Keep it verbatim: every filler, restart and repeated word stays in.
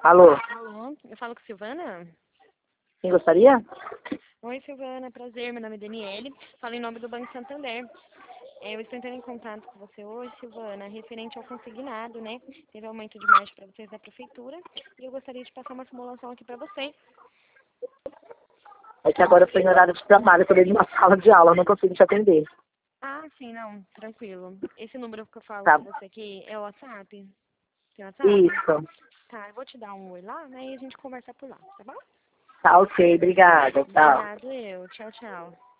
Alô, Alô, eu falo com Silvana? quem gostaria? Oi, Silvana, prazer, meu nome é Daniele, falo em nome do Banco Santander. É, eu estou entrando em contato com você hoje, Silvana, referente ao consignado, né? Teve aumento de margem para vocês da prefeitura e eu gostaria de passar uma simulação aqui para você. É que agora eu estou em horário de trabalho, estou dentro de uma sala de aula, eu não consigo te atender. Ah, sim, não, tranquilo. Esse número que eu falo Tá? com você aqui é o WhatsApp? Tem WhatsApp? Isso. Tá, eu vou te dar um oi lá, né? E a gente conversa por lá, tá bom? Tá ok, obrigada. Tchau. Obrigado, eu. Tchau, tchau.